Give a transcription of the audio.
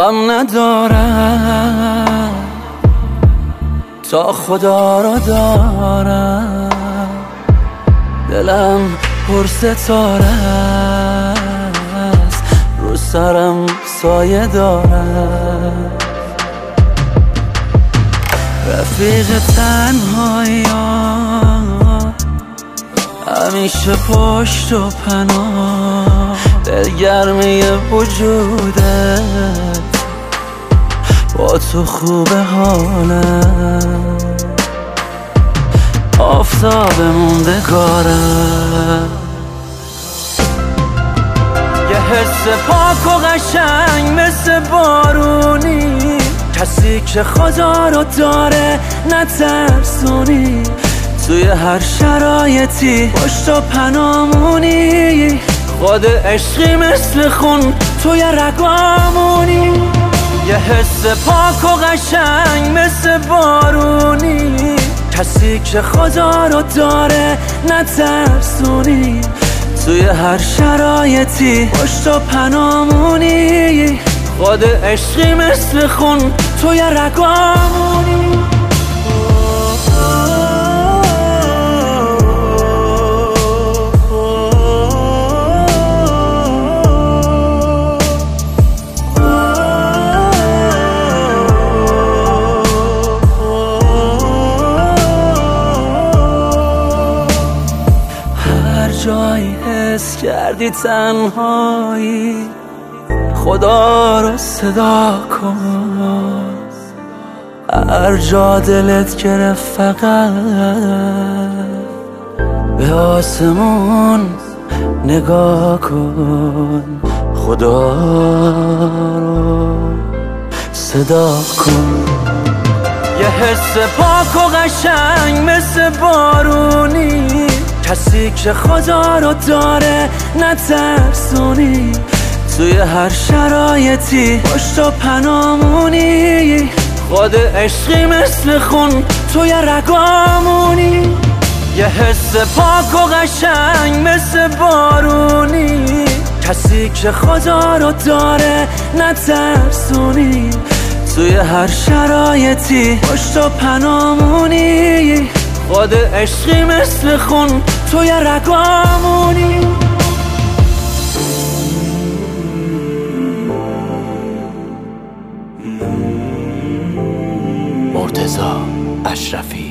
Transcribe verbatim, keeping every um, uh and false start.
غم ندارم تا خدا را دارم، دلم پر ستاره است، رو سرم سایه دارم. رفیق تنهایی همیشه پشت و پناه، دلگرمی وجودت با تو خوبه حالم، آفتاب موندگارم. یه حس پاک و قشنگ مثل بارونی، کسی که خدا رو داره نترسونی، توی هر شرایطی پشت و پنامونی، خود عشقی مثل خون توی رگامونی. یه حس پاک و قشنگ مثل بارونی، کسی که خدا رو داره نترسونی، توی هر شرایطی پشت و پنامونی، خود عشقی مثل خون توی رگامونی. جایی حس کردی تنهایی، خدا رو صدا کن. هر جا دلت گرفت فقط به آسمون نگاه کن، خدا رو صدا کن. یه حس پاک و قشنگ مثل بارونی، کسی که خدا رو داره نترسونی، توی هر شرایطی پشت و پنامونی، خود عشقی مثل خون توی رگامونی. یه حس پاک و قشنگ مثل بارونی، کسی که خدا رو داره نترسونی، توی هر شرایطی پشت و پنامونی، خود عشقی مثل خون توی رگامونی. مرتضی اشرفی.